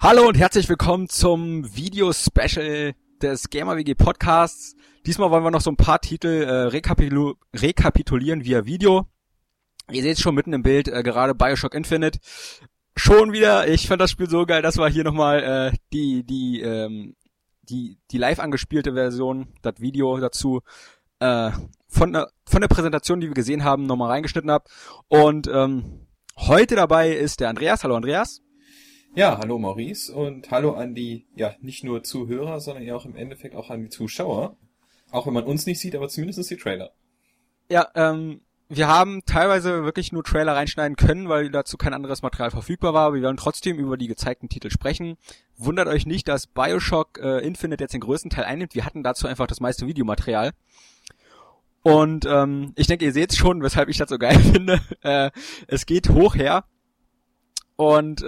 Hallo und herzlich willkommen zum Video-Special des GamerWG Podcasts. Diesmal wollen wir noch so ein paar Titel rekapitulieren via Video. Ihr seht es schon mitten im Bild, gerade Bioshock Infinite. Schon wieder, ich fand das Spiel so geil, dass wir hier nochmal die live angespielte Version, das Video dazu, von der Präsentation, die wir gesehen haben, nochmal reingeschnitten habe. Und heute dabei ist der Andreas. Hallo Andreas. Ja, hallo Maurice und hallo an die, nicht nur Zuhörer, sondern ja auch im Endeffekt auch an die Zuschauer. Auch wenn man uns nicht sieht, aber zumindest die Trailer. Ja, wir haben teilweise wirklich nur Trailer reinschneiden können, weil dazu kein anderes Material verfügbar war. Wir werden trotzdem über die gezeigten Titel sprechen. Wundert euch nicht, dass Bioshock Infinite jetzt den größten Teil einnimmt. Wir hatten dazu einfach das meiste Videomaterial. Und ich denke, ihr seht es schon, weshalb ich das so geil finde. Es geht hoch her. Und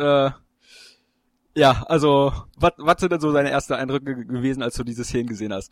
also, was sind denn so deine ersten Eindrücke gewesen, als du diese Szenen gesehen hast?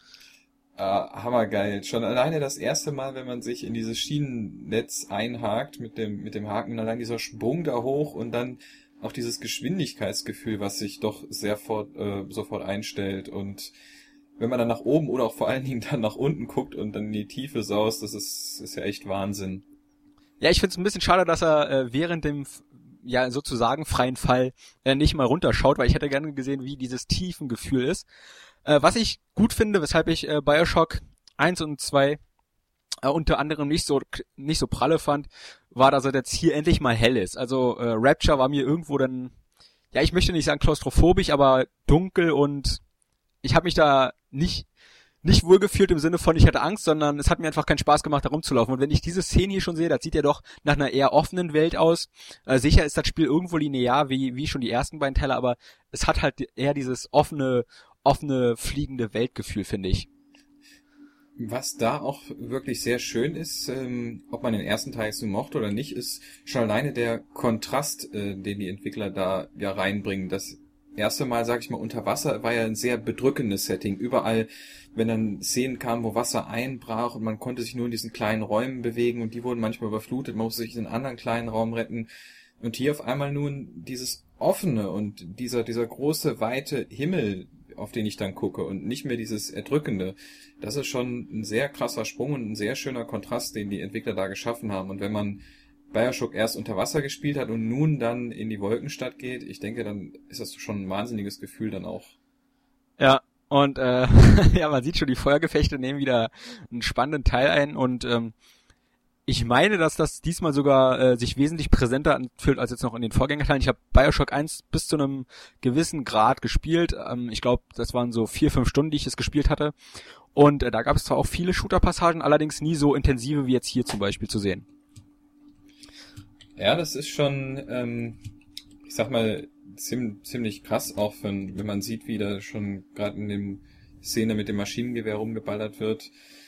Hammergeil. Schon alleine das erste Mal, wenn man sich in dieses Schienennetz einhakt mit dem Haken, allein dieser Sprung da hoch und dann auch dieses Geschwindigkeitsgefühl, was sich doch sofort einstellt. Und wenn man dann nach oben oder auch vor allen Dingen dann nach unten guckt und dann in die Tiefe saust, das ist ja echt Wahnsinn. Ja, ich find's ein bisschen schade, dass er während dem sozusagen freien Fall nicht mal runterschaut, weil ich hätte gerne gesehen, wie dieses Tiefengefühl ist. Was ich gut finde, weshalb ich Bioshock 1 und 2 unter anderem nicht so pralle fand, war, dass er jetzt hier endlich mal hell ist. Also Rapture war mir irgendwo dann, ich möchte nicht sagen klaustrophobisch, aber dunkel, und ich habe mich da nicht wohlgefühlt im Sinne von, ich hatte Angst, sondern es hat mir einfach keinen Spaß gemacht, da rumzulaufen. Und wenn ich diese Szene hier schon sehe, das sieht ja doch nach einer eher offenen Welt aus. Sicher ist das Spiel irgendwo linear, wie schon die ersten beiden Teile, aber es hat halt eher dieses offene, fliegende Weltgefühl, finde ich. Was da auch wirklich sehr schön ist, ob man den ersten Teil so mochte oder nicht, ist schon alleine der Kontrast, den die Entwickler da ja reinbringen. Das erste Mal, sag ich mal, unter Wasser war ja ein sehr bedrückendes Setting. Überall, wenn dann Szenen kamen, wo Wasser einbrach und man konnte sich nur in diesen kleinen Räumen bewegen und die wurden manchmal überflutet, man musste sich in einen anderen kleinen Raum retten. Und hier auf einmal nun dieses Offene und dieser große, weite Himmel, auf den ich dann gucke und nicht mehr dieses Erdrückende. Das ist schon ein sehr krasser Sprung und ein sehr schöner Kontrast, den die Entwickler da geschaffen haben. Und wenn man Bioshock erst unter Wasser gespielt hat und nun dann in die Wolkenstadt geht, ich denke, dann ist das schon ein wahnsinniges Gefühl dann auch. Ja, und man sieht schon, die Feuergefechte nehmen wieder einen spannenden Teil ein, und ich meine, dass das diesmal sogar sich wesentlich präsenter anfühlt als jetzt noch in den Vorgängerteilen. Ich habe Bioshock 1 bis zu einem gewissen Grad gespielt. Ich glaube, das waren so 4-5 Stunden, die ich es gespielt hatte. Und da gab es zwar auch viele Shooter-Passagen, allerdings nie so intensive wie jetzt hier zum Beispiel zu sehen. Ja, das ist schon, ich sag mal, ziemlich krass, auch wenn man sieht, wie da schon gerade in dem Szene mit dem Maschinengewehr rumgeballert wird.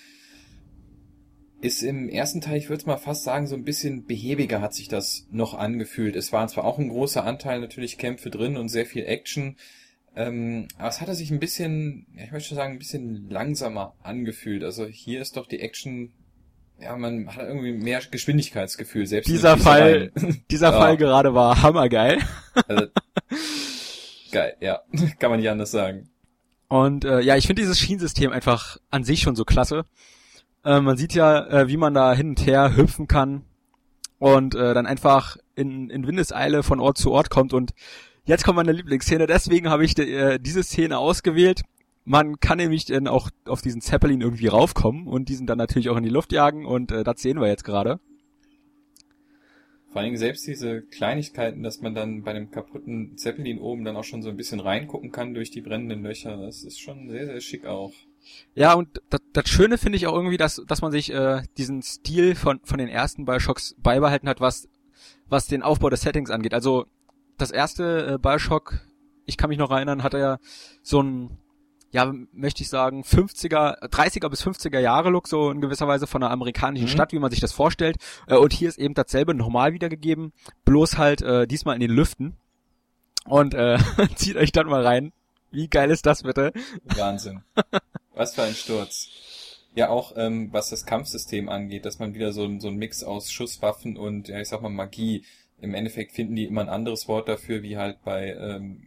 Ist im ersten Teil, ich würde mal fast sagen, so ein bisschen behäbiger hat sich das noch angefühlt. Es waren zwar auch ein großer Anteil natürlich Kämpfe drin und sehr viel Action, aber es hatte sich ein bisschen, ich möchte schon sagen, ein bisschen langsamer angefühlt. Also hier ist doch die Action, man hat irgendwie mehr Geschwindigkeitsgefühl. Selbst dieser Fall gerade war hammergeil. Also, geil, ja. Kann man nicht anders sagen. Und ich finde dieses Schienensystem einfach an sich schon so klasse. Man sieht ja, wie man da hin und her hüpfen kann und dann einfach in Windeseile von Ort zu Ort kommt. Und jetzt kommt meine Lieblingsszene, deswegen habe ich diese Szene ausgewählt. Man kann nämlich dann auch auf diesen Zeppelin irgendwie raufkommen und diesen dann natürlich auch in die Luft jagen, und das sehen wir jetzt gerade. Vor allem selbst diese Kleinigkeiten, dass man dann bei dem kaputten Zeppelin oben dann auch schon so ein bisschen reingucken kann durch die brennenden Löcher, das ist schon sehr, sehr schick auch. Ja, und das Schöne finde ich auch irgendwie, dass man sich diesen Stil von den ersten Bioshocks beibehalten hat, was den Aufbau des Settings angeht. Also das erste Bioshock, ich kann mich noch erinnern, hatte ja so ein, möchte ich sagen, 30er bis 50er Jahre Look, so in gewisser Weise von einer amerikanischen Stadt, wie man sich das vorstellt. Und hier ist eben dasselbe nochmal wiedergegeben, bloß halt diesmal in den Lüften. Und zieht euch dann mal rein. Wie geil ist das bitte? Wahnsinn. Was für ein Sturz. Ja, auch was das Kampfsystem angeht, dass man wieder so ein Mix aus Schusswaffen und, ich sag mal, Magie. Im Endeffekt finden die immer ein anderes Wort dafür, wie halt bei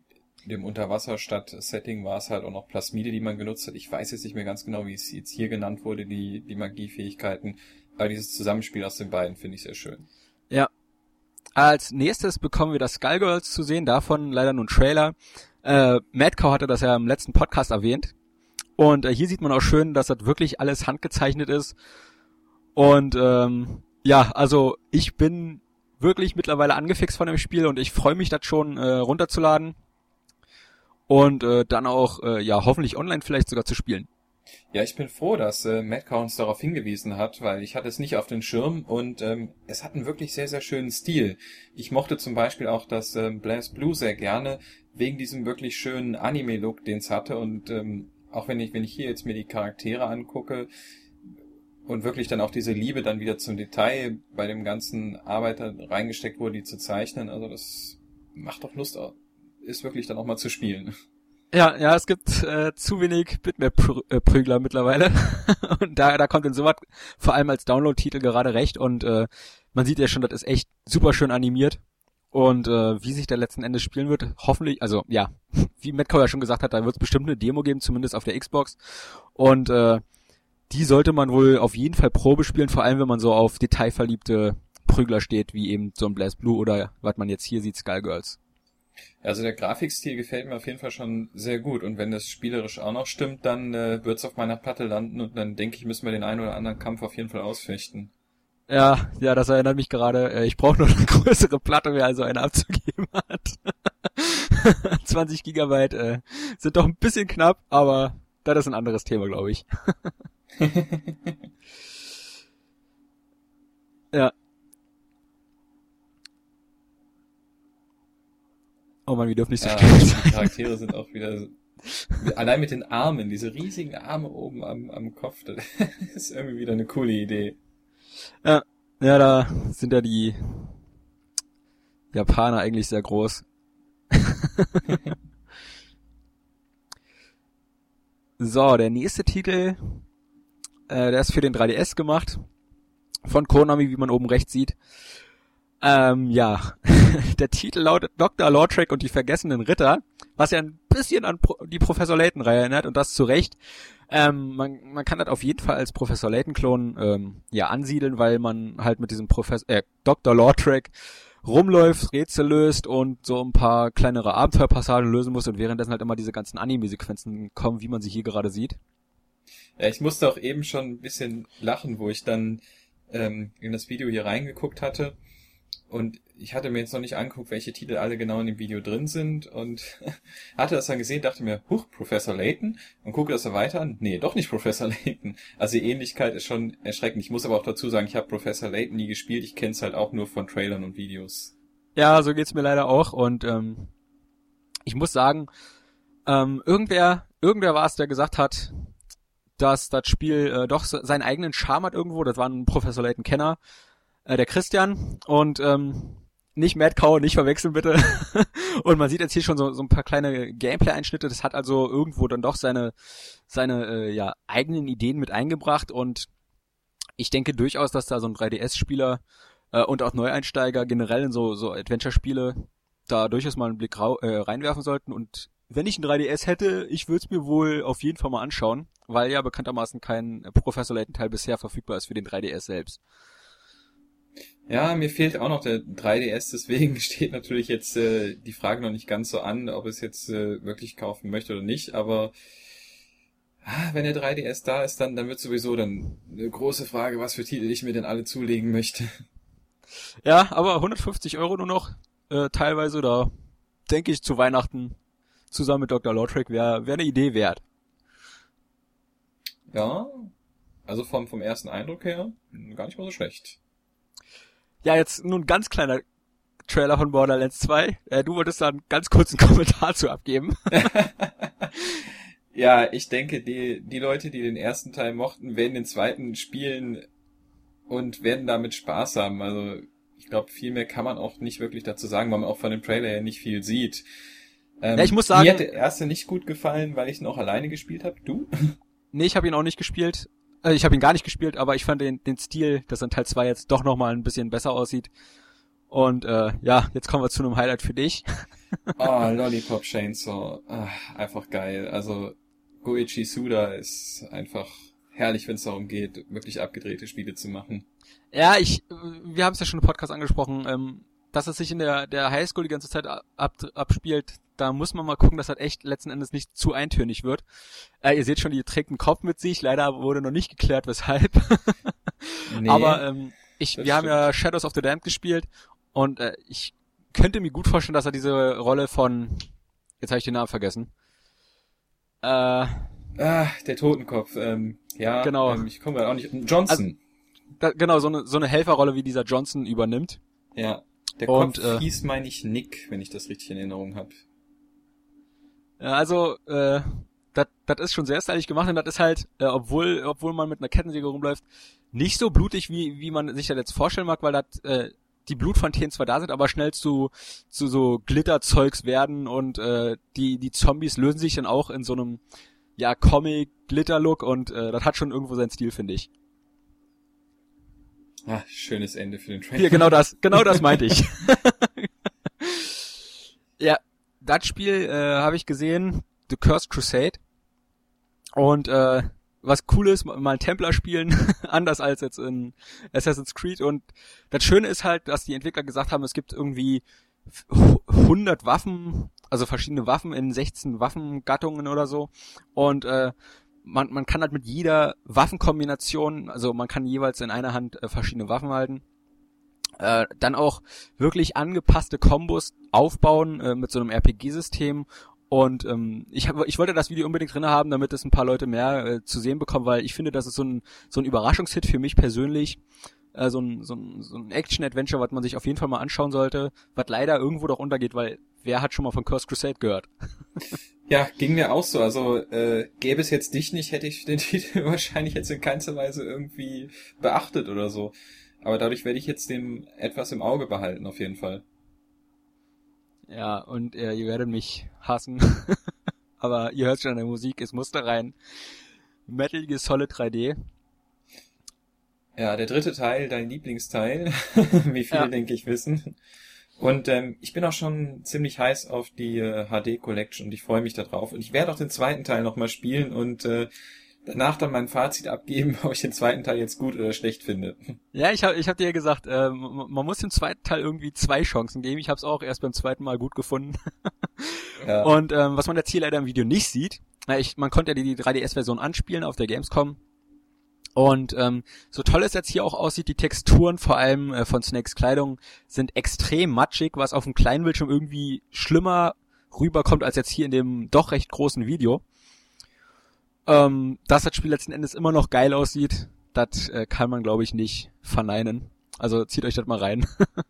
dem Unterwasserstadt-Setting war es halt auch noch Plasmide, die man genutzt hat. Ich weiß jetzt nicht mehr ganz genau, wie es jetzt hier genannt wurde, die Magiefähigkeiten. Aber dieses Zusammenspiel aus den beiden finde ich sehr schön. Ja. Als nächstes bekommen wir das Skullgirls zu sehen, davon leider nur ein Trailer. Madcow hatte das ja im letzten Podcast erwähnt. Und hier sieht man auch schön, dass das wirklich alles handgezeichnet ist. Und ja, also ich bin wirklich mittlerweile angefixt von dem Spiel und ich freue mich, das schon runterzuladen. Und dann auch, ja, hoffentlich online vielleicht sogar zu spielen. Ja, ich bin froh, dass Madcow uns darauf hingewiesen hat, weil ich hatte es nicht auf den Schirm und es hat einen wirklich sehr, sehr schönen Stil. Ich mochte zum Beispiel auch das BlazBlue sehr gerne, wegen diesem wirklich schönen Anime-Look, den es hatte. Und auch wenn ich hier jetzt mir die Charaktere angucke und wirklich dann auch diese Liebe dann wieder zum Detail bei dem ganzen Arbeiter reingesteckt wurde, die zu zeichnen, also das macht doch Lust, ist wirklich dann auch mal zu spielen. Ja, es gibt zu wenig Bitmap-Prügler mittlerweile. Und da kommt insoweit vor allem als Download-Titel gerade recht. Und man sieht ja schon, das ist echt super schön animiert. Und wie sich der letzten Endes spielen wird, hoffentlich, also ja, wie Madcow ja schon gesagt hat, da wird es bestimmt eine Demo geben, zumindest auf der Xbox. Und die sollte man wohl auf jeden Fall Probe spielen, vor allem wenn man so auf detailverliebte Prügler steht, wie eben so ein BlazBlue oder was man jetzt hier sieht, Skullgirls. Also der Grafikstil gefällt mir auf jeden Fall schon sehr gut und wenn das spielerisch auch noch stimmt, dann wird's auf meiner Platte landen und dann denke ich, müssen wir den einen oder anderen Kampf auf jeden Fall ausfechten. Ja, das erinnert mich gerade, ich brauche noch eine größere Platte, wer also eine abzugeben hat. 20 Gigabyte sind doch ein bisschen knapp, aber das ist ein anderes Thema, glaube ich. Ja. Oh man, wir dürfen nicht so schnell sein. Die Charaktere sind auch wieder, allein mit den Armen, diese riesigen Arme oben am Kopf, das ist irgendwie wieder eine coole Idee. Ja, da sind ja die Japaner eigentlich sehr groß. So, der nächste Titel, der ist für den 3DS gemacht, von Konami, wie man oben rechts sieht. Ja, der Titel lautet Dr. Lautrec und die vergessenen Ritter, was ja ein bisschen an die Professor Layton-Reihe erinnert und das zu Recht. Man kann das auf jeden Fall als Professor Layton-Klon ansiedeln, weil man halt mit diesem Dr. Lautrec rumläuft, Rätsel löst und so ein paar kleinere Abenteuerpassagen lösen muss und währenddessen halt immer diese ganzen Anime-Sequenzen kommen, wie man sie hier gerade sieht. Ja, ich musste auch eben schon ein bisschen lachen, wo ich dann in das Video hier reingeguckt hatte. Und ich hatte mir jetzt noch nicht angeguckt, welche Titel alle genau in dem Video drin sind und hatte das dann gesehen, dachte mir, Professor Layton, und gucke das dann weiter an. Nee, doch nicht Professor Layton. Also die Ähnlichkeit ist schon erschreckend. Ich muss aber auch dazu sagen, ich habe Professor Layton nie gespielt, ich kenne es halt auch nur von Trailern und Videos. Ja, so geht's mir leider auch und ich muss sagen, irgendwer war es, der gesagt hat, dass das Spiel doch seinen eigenen Charme hat irgendwo. Das war ein Professor Layton-Kenner, der Christian, und nicht Madcow, nicht verwechseln bitte. Und man sieht jetzt hier schon so ein paar kleine Gameplay-Einschnitte. Das hat also irgendwo dann doch seine eigenen Ideen mit eingebracht und ich denke durchaus, dass da so ein 3DS-Spieler und auch Neueinsteiger generell in so Adventure-Spiele da durchaus mal einen Blick reinwerfen sollten. Und wenn ich ein 3DS hätte, ich würde es mir wohl auf jeden Fall mal anschauen, weil ja bekanntermaßen kein Professor Layton-Teil bisher verfügbar ist für den 3DS selbst. Ja, mir fehlt auch noch der 3DS, deswegen steht natürlich jetzt die Frage noch nicht ganz so an, ob ich es jetzt wirklich kaufen möchte oder nicht, aber wenn der 3DS da ist, dann wird sowieso dann eine große Frage, was für Titel ich mir denn alle zulegen möchte. Ja, aber 150 € nur noch, teilweise, da denke ich zu Weihnachten zusammen mit Dr. Lautrec wäre eine Idee wert. Ja, also vom ersten Eindruck her gar nicht mal so schlecht. Ja, jetzt nur ein ganz kleiner Trailer von Borderlands 2. Du wolltest da einen ganz kurzen Kommentar zu abgeben. Ja, ich denke, die Leute, die den ersten Teil mochten, werden den zweiten spielen und werden damit Spaß haben. Also ich glaube, viel mehr kann man auch nicht wirklich dazu sagen, weil man auch von dem Trailer ja nicht viel sieht. Ja, ich muss sagen, mir hat der erste nicht gut gefallen, weil ich ihn auch alleine gespielt habe. Du? Nee, ich habe ihn auch nicht gespielt. Ich habe ihn gar nicht gespielt, aber ich fand den Stil, dass in Teil 2 jetzt doch nochmal ein bisschen besser aussieht. Und jetzt kommen wir zu einem Highlight für dich. Oh, Lollipop Chainsaw. Einfach geil. Also Goichi Suda ist einfach herrlich, wenn es darum geht, wirklich abgedrehte Spiele zu machen. Ja, wir haben es ja schon im Podcast angesprochen, dass es sich in der Highschool die ganze Zeit abspielt. Da muss man mal gucken, dass das echt letzten Endes nicht zu eintönig wird. Ihr seht schon, die trägt einen Kopf mit sich. Leider wurde noch nicht geklärt, weshalb. Nee, Aber wir haben ja stimmt. Shadows of the Damned gespielt und ich könnte mir gut vorstellen, dass er diese Rolle von, jetzt habe ich den Namen vergessen. Der Totenkopf. Genau. Ich komme gerade auch nicht. Johnson. Genau, so eine Helferrolle wie dieser Johnson übernimmt. Ja. Der Und, Kopf hieß, meine ich, Nick, wenn ich das richtig in Erinnerung habe. Also, das ist schon sehr stylisch gemacht und das ist halt, obwohl man mit einer Kettensäge rumläuft, nicht so blutig, wie man sich das jetzt vorstellen mag, weil die Blutfontänen zwar da sind, aber schnell zu so Glitterzeugs werden und die Zombies lösen sich dann auch in so einem Comic-Glitter-Look und das hat schon irgendwo seinen Stil, finde ich. Schönes Ende für den Trailer. Hier, genau das meinte ich. Ja, das Spiel habe ich gesehen, The Cursed Crusade. Und was cool ist, mal einen Templar spielen, anders als jetzt in Assassin's Creed. Und das Schöne ist halt, dass die Entwickler gesagt haben, es gibt irgendwie 100 Waffen, also verschiedene Waffen in 16 Waffengattungen oder so. Und man kann halt mit jeder Waffenkombination, also man kann jeweils in einer Hand verschiedene Waffen halten, dann auch wirklich angepasste Kombos aufbauen mit so einem RPG-System. Und ich wollte das Video unbedingt drin haben, damit es ein paar Leute mehr zu sehen bekommen, weil ich finde, das ist so ein Überraschungshit für mich persönlich. So ein Action-Adventure, was man sich auf jeden Fall mal anschauen sollte, was leider irgendwo doch untergeht, weil wer hat schon mal von Cursed Crusade gehört? Ja, ging mir auch so. Also gäbe es jetzt dich nicht, hätte ich den Titel wahrscheinlich jetzt in keinster Weise irgendwie beachtet oder so. Aber dadurch werde ich jetzt dem etwas im Auge behalten, auf jeden Fall. Ja, und ihr werdet mich hassen. Aber ihr hört schon an der Musik, es musste rein. Metal Gear Solid 3D. Ja, der dritte Teil, dein Lieblingsteil, wie viele, Ja. denke ich, wissen. Und ich bin auch schon ziemlich heiß auf die HD Collection und ich freue mich da drauf. Und ich werde auch den zweiten Teil nochmal spielen und danach dann mein Fazit abgeben, ob ich den zweiten Teil jetzt gut oder schlecht finde. Ja, ich hab dir ja gesagt, man muss dem zweiten Teil irgendwie 2 Chancen geben. Ich habe es auch erst beim zweiten Mal gut gefunden. Ja. Und was man jetzt hier leider im Video nicht sieht, man konnte ja die 3DS-Version anspielen auf der Gamescom. Und so toll es jetzt hier auch aussieht, die Texturen, vor allem von Snakes Kleidung, sind extrem matschig, was auf dem kleinen Bildschirm irgendwie schlimmer rüberkommt als jetzt hier in dem doch recht großen Video. Dass das Spiel letzten Endes immer noch geil aussieht, das kann man, glaube ich, nicht verneinen. Also zieht euch das mal rein.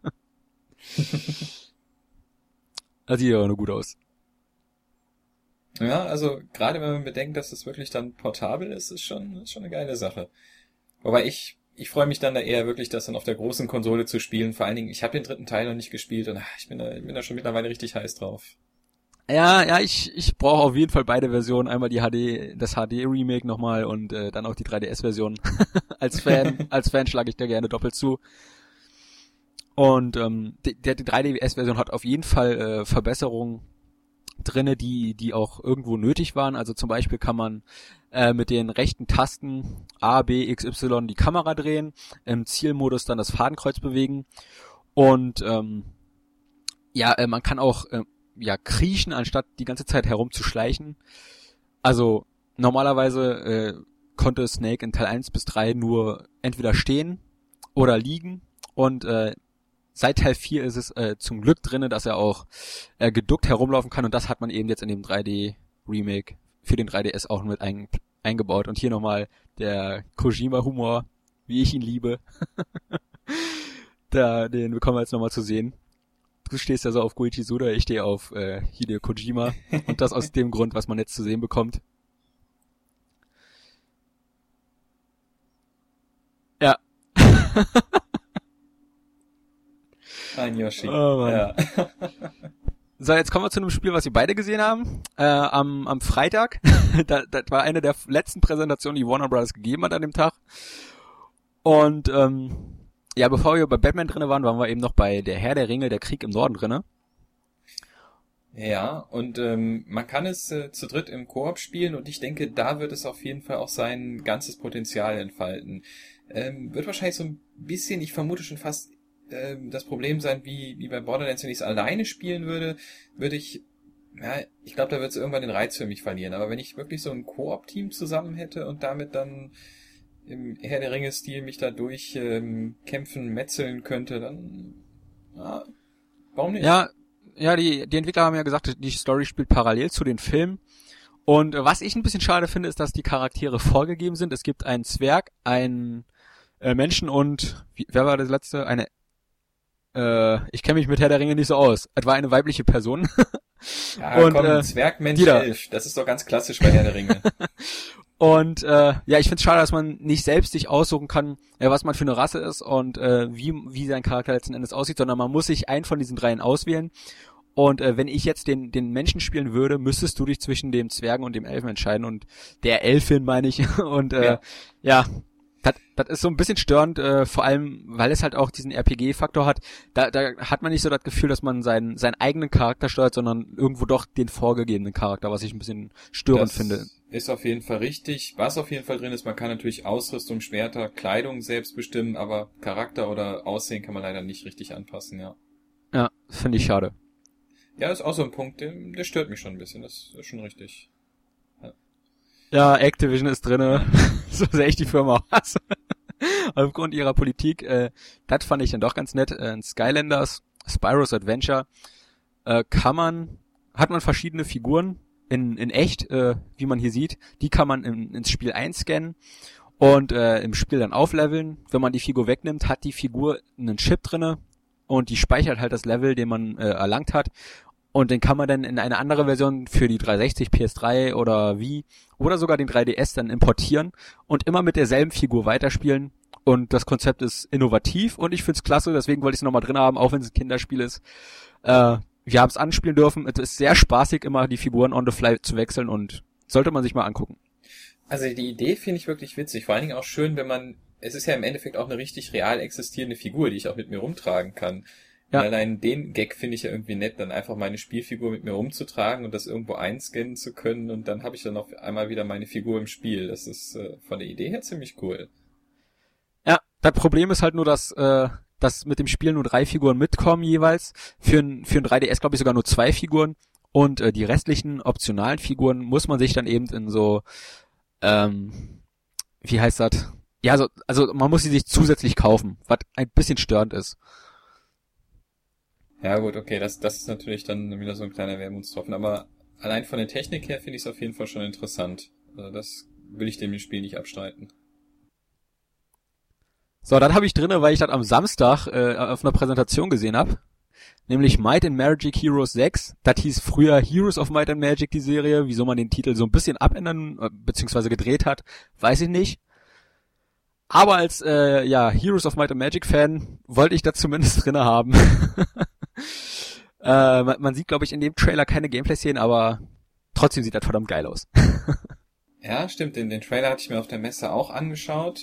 Das sieht ja auch nur gut aus. Ja, also gerade wenn man bedenkt, dass es wirklich dann portabel ist schon eine geile Sache. Wobei ich freue mich dann da eher wirklich, das dann auf der großen Konsole zu spielen. Vor allen Dingen, ich habe den dritten Teil noch nicht gespielt und ich bin da schon mittlerweile richtig heiß drauf. Ja, ich brauche auf jeden Fall beide Versionen. Einmal das HD-Remake nochmal und dann auch die 3DS-Version. Als Fan schlage ich da gerne doppelt zu. Und die 3DS-Version hat auf jeden Fall Verbesserungen drinne, die auch irgendwo nötig waren. Also zum Beispiel kann man mit den rechten Tasten A, B, X, Y die Kamera drehen, im Zielmodus dann das Fadenkreuz bewegen und man kann auch kriechen, anstatt die ganze Zeit herumzuschleichen. Also normalerweise konnte Snake in Teil 1 bis 3 nur entweder stehen oder liegen und seit Teil 4 ist es zum Glück drinne, dass er auch geduckt herumlaufen kann und das hat man eben jetzt in dem 3D-Remake für den 3DS auch mit eingebaut. Und hier nochmal der Kojima-Humor, wie ich ihn liebe. Den bekommen wir jetzt nochmal zu sehen. Du stehst ja so auf Goichi Suda, ich stehe auf Hideo Kojima und das aus dem Grund, was man jetzt zu sehen bekommt. Ja. Ein Yoshi. Oh Mann. Ja. So, jetzt kommen wir zu einem Spiel, was wir beide gesehen haben. Am Freitag. Das war eine der letzten Präsentationen, die Warner Bros. Gegeben hat an dem Tag. Und bevor wir bei Batman drinne waren wir eben noch bei Der Herr der Ringe, der Krieg im Norden drinne. Ja, und man kann es zu dritt im Koop spielen und ich denke, da wird es auf jeden Fall auch sein ganzes Potenzial entfalten. Wird wahrscheinlich so ein bisschen, ich vermute schon fast, das Problem sein, wie bei Borderlands, wenn ich es alleine spielen würde, ich glaube, da wird es irgendwann den Reiz für mich verlieren. Aber wenn ich wirklich so ein Koop-Team zusammen hätte und damit dann im Herr der Ringe-Stil mich da durch kämpfen, metzeln könnte, dann warum nicht? Ja, die Entwickler haben ja gesagt, die Story spielt parallel zu den Filmen. Und was ich ein bisschen schade finde, ist, dass die Charaktere vorgegeben sind. Es gibt einen Zwerg, einen Menschen und wer war das letzte? Ich kenne mich mit Herr der Ringe nicht so aus. Etwa eine weibliche Person. Ja, und komm, Zwerg, Mensch, Elf. Das ist doch ganz klassisch bei Herr der Ringe. Und ich find's schade, dass man nicht selbst sich aussuchen kann, was man für eine Rasse ist und wie sein Charakter letzten Endes aussieht, sondern man muss sich einen von diesen dreien auswählen. Und wenn ich jetzt den Menschen spielen würde, müsstest du dich zwischen dem Zwergen und dem Elfen entscheiden und der Elfin, meine ich. Und das ist so ein bisschen störend, vor allem, weil es halt auch diesen RPG-Faktor hat. Da hat man nicht so das Gefühl, dass man seinen eigenen Charakter steuert, sondern irgendwo doch den vorgegebenen Charakter, was ich ein bisschen störend finde. Ist auf jeden Fall richtig. Was auf jeden Fall drin ist, man kann natürlich Ausrüstung, Schwerter, Kleidung selbst bestimmen, aber Charakter oder Aussehen kann man leider nicht richtig anpassen, ja. Ja, finde ich schade. Ja, das ist auch so ein Punkt, der stört mich schon ein bisschen, das ist schon richtig. Ja, Activision ist drinne, so sehr ich die Firma auch hasse. Aufgrund ihrer Politik, das fand ich dann doch ganz nett. In Skylanders, Spyro's Adventure, hat man verschiedene Figuren in echt, wie man hier sieht. Die kann man ins Spiel einscannen und im Spiel dann aufleveln. Wenn man die Figur wegnimmt, hat die Figur einen Chip drinne und die speichert halt das Level, den man erlangt hat. Und den kann man dann in eine andere Version für die 360, PS3 oder Wii oder sogar den 3DS dann importieren und immer mit derselben Figur weiterspielen. Und das Konzept ist innovativ und ich find's klasse, deswegen wollte ich es nochmal drin haben, auch wenn es ein Kinderspiel ist. Wir haben es anspielen dürfen. Es ist sehr spaßig, immer die Figuren on the fly zu wechseln und sollte man sich mal angucken. Also die Idee finde ich wirklich witzig. Vor allen Dingen auch schön, es ist ja im Endeffekt auch eine richtig real existierende Figur, die ich auch mit mir rumtragen kann. Ja. Und allein den Gag finde ich ja irgendwie nett, dann einfach meine Spielfigur mit mir rumzutragen und das irgendwo einscannen zu können und dann habe ich dann auf einmal wieder meine Figur im Spiel. Das ist von der Idee her ziemlich cool. Ja, das Problem ist halt nur, dass mit dem Spiel nur 3 Figuren mitkommen jeweils. Für ein 3DS glaube ich sogar nur 2 Figuren und die restlichen optionalen Figuren muss man sich dann eben in so, wie heißt das? Ja, also man muss sie sich zusätzlich kaufen, was ein bisschen störend ist. Ja gut, okay, das ist natürlich dann wieder so ein kleiner Wermutstropfen, aber allein von der Technik her finde ich es auf jeden Fall schon interessant. Also das will ich dem Spiel nicht abstreiten. So, dann habe ich drinne, weil ich das am Samstag auf einer Präsentation gesehen habe, nämlich Might and Magic Heroes 6. Das hieß früher Heroes of Might and Magic, die Serie. Wieso man den Titel so ein bisschen abändern bzw. gedreht hat, weiß ich nicht. Aber als Heroes of Might and Magic Fan wollte ich das zumindest drinne haben. Man sieht, glaube ich, in dem Trailer keine Gameplay-Szenen, aber trotzdem sieht das verdammt geil aus. Ja, stimmt. Den Trailer hatte ich mir auf der Messe auch angeschaut.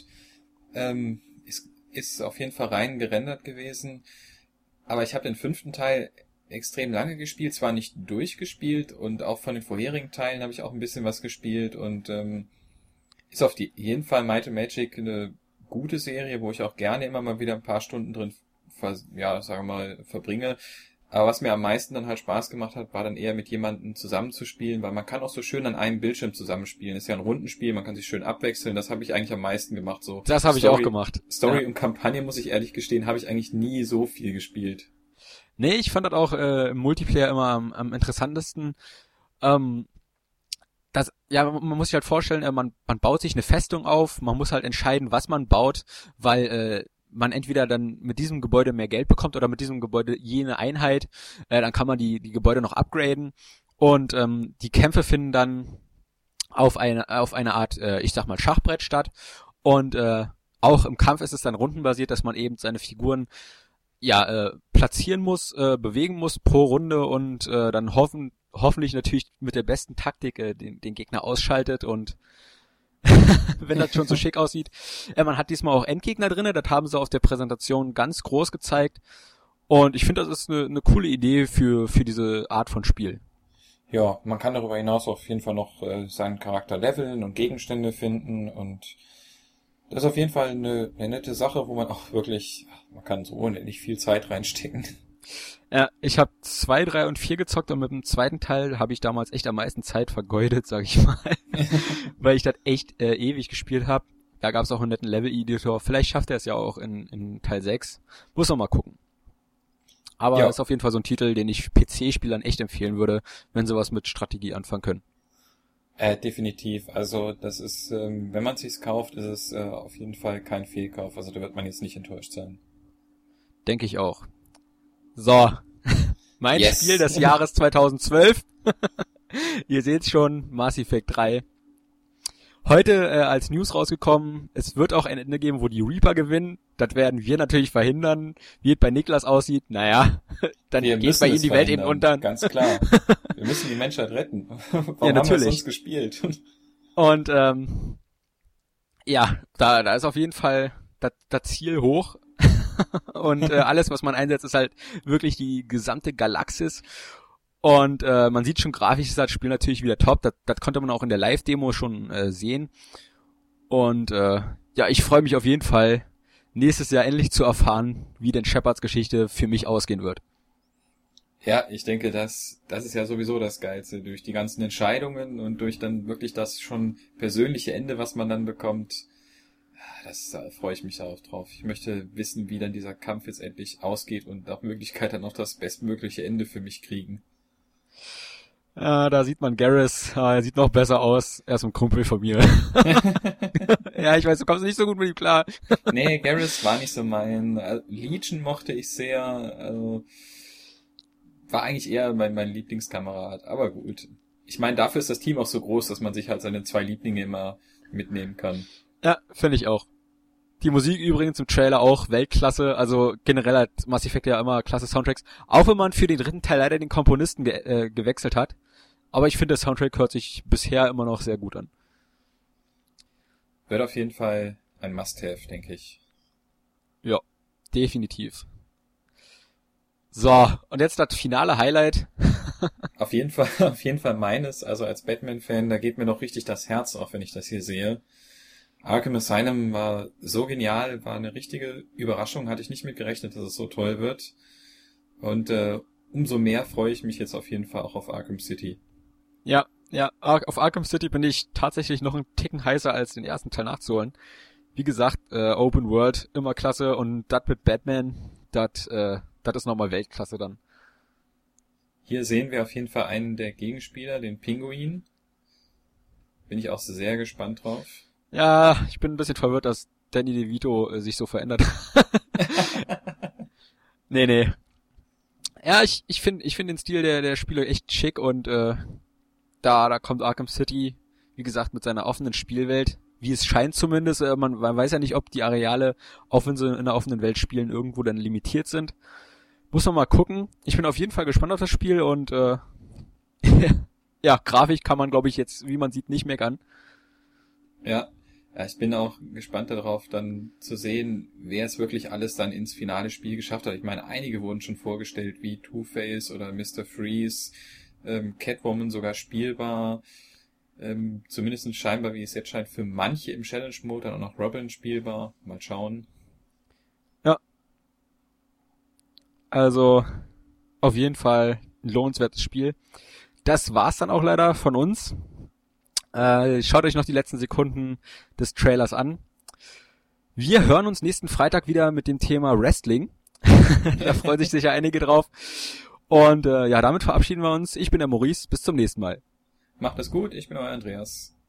Ist auf jeden Fall rein gerendert gewesen. Aber ich habe den 5. Teil extrem lange gespielt, zwar nicht durchgespielt und auch von den vorherigen Teilen habe ich auch ein bisschen was gespielt und ist auf jeden Fall Might and Magic eine gute Serie, wo ich auch gerne immer mal wieder ein paar Stunden drin verbringe. Aber was mir am meisten dann halt Spaß gemacht hat, war dann eher mit jemandem zusammenzuspielen, weil man kann auch so schön an einem Bildschirm zusammenspielen. Ist ja ein Rundenspiel, man kann sich schön abwechseln. Das habe ich eigentlich am meisten gemacht. So das habe ich auch gemacht. Story und Kampagne, muss ich ehrlich gestehen, habe ich eigentlich nie so viel gespielt. Nee, ich fand das auch im Multiplayer immer am interessantesten. Man muss sich halt vorstellen, man baut sich eine Festung auf, man muss halt entscheiden, was man baut, weil man entweder dann mit diesem Gebäude mehr Geld bekommt oder mit diesem Gebäude jene Einheit, dann kann man die Gebäude noch upgraden und die Kämpfe finden dann auf eine Art, ich sag mal, Schachbrett statt und auch im Kampf ist es dann rundenbasiert, dass man eben seine Figuren platzieren muss, bewegen muss pro Runde und dann hoffentlich natürlich mit der besten Taktik den Gegner ausschaltet und wenn das schon so schick aussieht. Man hat diesmal auch Endgegner drinne, das haben sie auf der Präsentation ganz groß gezeigt und ich finde, das ist eine coole Idee für diese Art von Spiel. Ja, man kann darüber hinaus auf jeden Fall noch seinen Charakter leveln und Gegenstände finden und das ist auf jeden Fall eine nette Sache, wo man auch wirklich, man kann so unendlich viel Zeit reinstecken. Ja, ich habe 2, 3 und 4 gezockt und mit dem zweiten Teil habe ich damals echt am meisten Zeit vergeudet, sag ich mal, weil ich das echt ewig gespielt habe. Da gab es auch einen netten Level-Editor. Vielleicht schafft er es ja auch in Teil 6. Muss noch mal gucken. Aber Ja. ist auf jeden Fall so ein Titel, den ich PC-Spielern echt empfehlen würde, wenn sie was mit Strategie anfangen können. Definitiv. Also das ist, wenn man es sich kauft, ist es auf jeden Fall kein Fehlkauf. Also da wird man jetzt nicht enttäuscht sein. Denke ich auch. So, mein Yes. Spiel des Jahres 2012. Ihr seht's schon, Mass Effect 3. Heute als News rausgekommen, es wird auch ein Ende geben, wo die Reaper gewinnen. Das werden wir natürlich verhindern. Wie es bei Niklas aussieht, naja, dann Wir geht müssen bei ihm es die Welt eben verhindern, unter. Ganz klar. Wir müssen die Menschheit retten. Warum Ja, haben wir natürlich. sonst gespielt? Und ja, da ist auf jeden Fall das Ziel hoch. Und alles, was man einsetzt, ist halt wirklich die gesamte Galaxis. Und man sieht schon, grafisch ist das Spiel natürlich wieder top. Das konnte man auch in der Live-Demo schon sehen. Und ja, ich freue mich auf jeden Fall, nächstes Jahr endlich zu erfahren, wie denn Shepards Geschichte für mich ausgehen wird. Ja, ich denke, das ist ja sowieso das Geilste. Durch die ganzen Entscheidungen und durch dann wirklich das schon persönliche Ende, was man dann bekommt. Da freue ich mich darauf drauf. Ich möchte wissen, wie dann dieser Kampf jetzt endlich ausgeht und nach Möglichkeit dann noch das bestmögliche Ende für mich kriegen. Da sieht man Garrus, er sieht noch besser aus. Er ist ein Kumpel von mir. Ja, ich weiß, du kommst nicht so gut mit ihm klar. Nee, Garrus war nicht so mein. Legion mochte ich sehr. Also war eigentlich eher mein Lieblingskamerad. Aber gut. Ich meine, dafür ist das Team auch so groß, dass man sich halt seine 2 Lieblinge immer mitnehmen kann. Ja, finde ich auch. Die Musik übrigens im Trailer auch Weltklasse, also generell hat Mass Effect ja immer klasse Soundtracks, auch wenn man für den dritten Teil leider den Komponisten gewechselt hat. Aber ich finde, der Soundtrack hört sich bisher immer noch sehr gut an. Wird auf jeden Fall ein Must-Have, denke ich. Ja, definitiv. So, und jetzt das finale Highlight. Auf jeden Fall meines, also als Batman-Fan, da geht mir noch richtig das Herz auf, wenn ich das hier sehe. Arkham Asylum war so genial, war eine richtige Überraschung, hatte ich nicht mit gerechnet, dass es so toll wird. Und umso mehr freue ich mich jetzt auf jeden Fall auch auf Arkham City. Ja, auf Arkham City bin ich tatsächlich noch einen Ticken heißer, als den ersten Teil nachzuholen. Wie gesagt, Open World, immer klasse und das mit Batman, das ist nochmal Weltklasse dann. Hier sehen wir auf jeden Fall einen der Gegenspieler, den Pinguin. Bin ich auch sehr gespannt drauf. Ja, ich bin ein bisschen verwirrt, dass Danny DeVito sich so verändert. Nee. Ja, ich finde den Stil der Spiele echt schick und da kommt Arkham City, wie gesagt, mit seiner offenen Spielwelt, wie es scheint zumindest. Man weiß ja nicht, ob die Areale, auch wenn sie in einer offenen Welt spielen, irgendwo dann limitiert sind. Muss man mal gucken. Ich bin auf jeden Fall gespannt auf das Spiel und ja, grafisch kann man, glaube ich, jetzt, wie man sieht, nicht meckern. Ja, ich bin auch gespannt darauf, dann zu sehen, wer es wirklich alles dann ins finale Spiel geschafft hat. Ich meine, einige wurden schon vorgestellt, wie Two-Face oder Mr. Freeze, Catwoman sogar spielbar, zumindest scheinbar, wie es jetzt scheint, für manche im Challenge-Mode dann auch noch Robin spielbar. Mal schauen. Ja. Also, auf jeden Fall ein lohnenswertes Spiel. Das war's dann auch leider von uns. Schaut euch noch die letzten Sekunden des Trailers an. Wir hören uns nächsten Freitag wieder mit dem Thema Wrestling. Da freuen sich sicher einige drauf. Und ja, damit verabschieden wir uns. Ich bin der Maurice. Bis zum nächsten Mal. Macht es gut, ich bin euer Andreas.